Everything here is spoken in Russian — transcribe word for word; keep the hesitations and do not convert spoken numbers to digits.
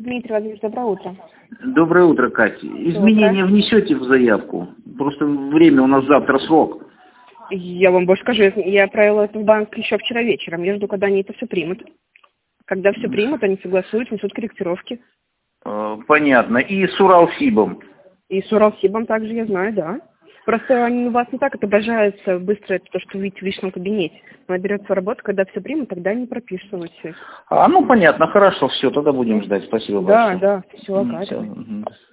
Дмитрий Владимирович, доброе утро. Доброе утро, Катя. Изменения внесете в заявку? Просто время у нас завтра срок. Я вам больше скажу, я отправила это в банк еще вчера вечером. Я жду, когда они это все примут. Когда все примут, они согласуют, внесут корректировки. Э, Понятно. И с Уралсибом? И с Уралсибом также, я знаю, да. Просто они у вас не так отображаются быстро, это то, что вы видите в личном кабинете. Она берется работа, когда все примут, тогда они пропишут у все. А, ну понятно, хорошо, все, тогда будем ждать. Спасибо Да, большое. да, все, М, оказывается. всё, мгм.